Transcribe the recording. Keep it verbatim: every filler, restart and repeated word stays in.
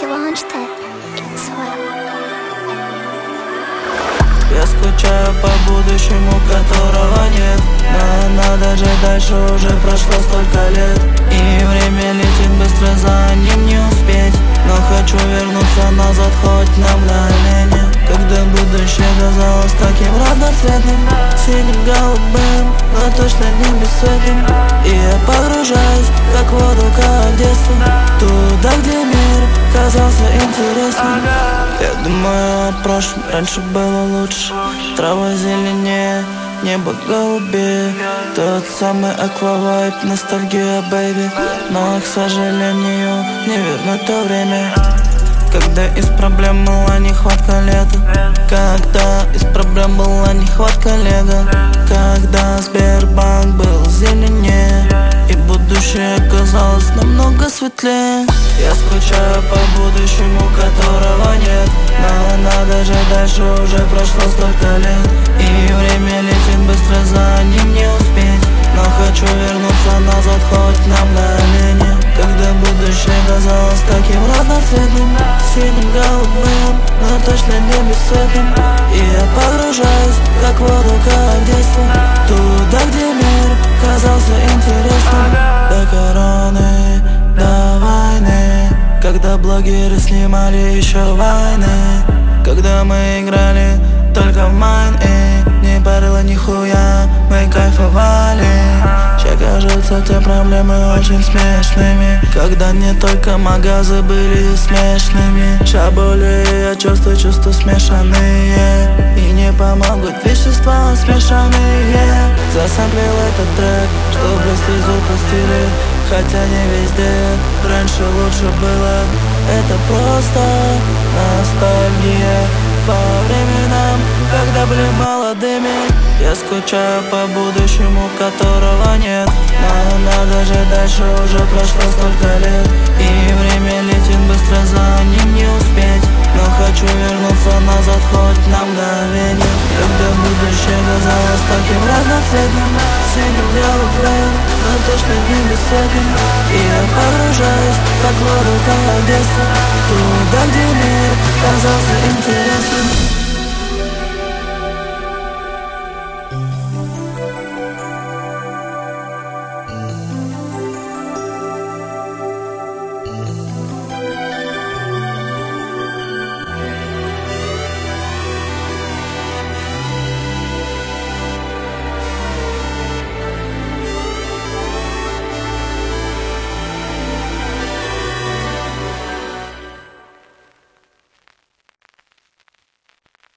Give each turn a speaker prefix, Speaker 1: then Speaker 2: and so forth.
Speaker 1: Launchpad, it's web.
Speaker 2: Я скучаю по будущему, которого нет. Но надо же, дальше уже прошло столько лет. И время летит быстро, за ним не успеть. Но хочу вернуться назад хоть на мгновение, когда будущее казалось таким разноцветным, синим, голубым, но точно не бесцветным. И я погружаюсь, как в воду, как в детство, туда, где мир казался интересным. Я думаю о прошлом, раньше было лучше. Трава зеленее, небо голубее. Тот самый аквавайб, ностальгия, бэйби. Но, к сожалению, не вернуть то время, когда из проблем была нехватка лета, когда из проблем была нехватка лего, когда Сбербанк был зеленее и будущее казалось намного светлее. Я скучаю по будущему, которого нет. Но надо же, дальше уже прошло столько лет. И время летит быстро, за ним не успеть. Но хочу вернуться назад хоть на мгновение, когда будущее казалось таким разноцветным, синим, голубым, но точно не бесцветным. И я погружаюсь, как в воду, как в детство, туда, где мир казался интересным. До короны, до войны, когда блогеры снимали еще войны, когда мы играли только в майн и не парило нихуя, мы кайфовали. Сейчас кажутся те проблемы очень смешными, когда не только магазы были смешными. Ща более я чувствую чувства смешанные, и не помогут вещества смешанные. Засэмплил этот трек, чтобы слезу пустили, хотя не везде, раньше лучше было. Это просто ностальгия по временам, когда были молодыми. Я скучаю по будущему, которого нет. Но надо же, дальше уже прошло столько лет. И время летит быстро, за ним не успеть. Но хочу вернуться назад хоть на мгновение, когда будущее казалось таким разноцветным, синим, голубым, но точно не бесцветным. И я погружаюсь, как в воду, как в детство, туда, где мир казался интересным.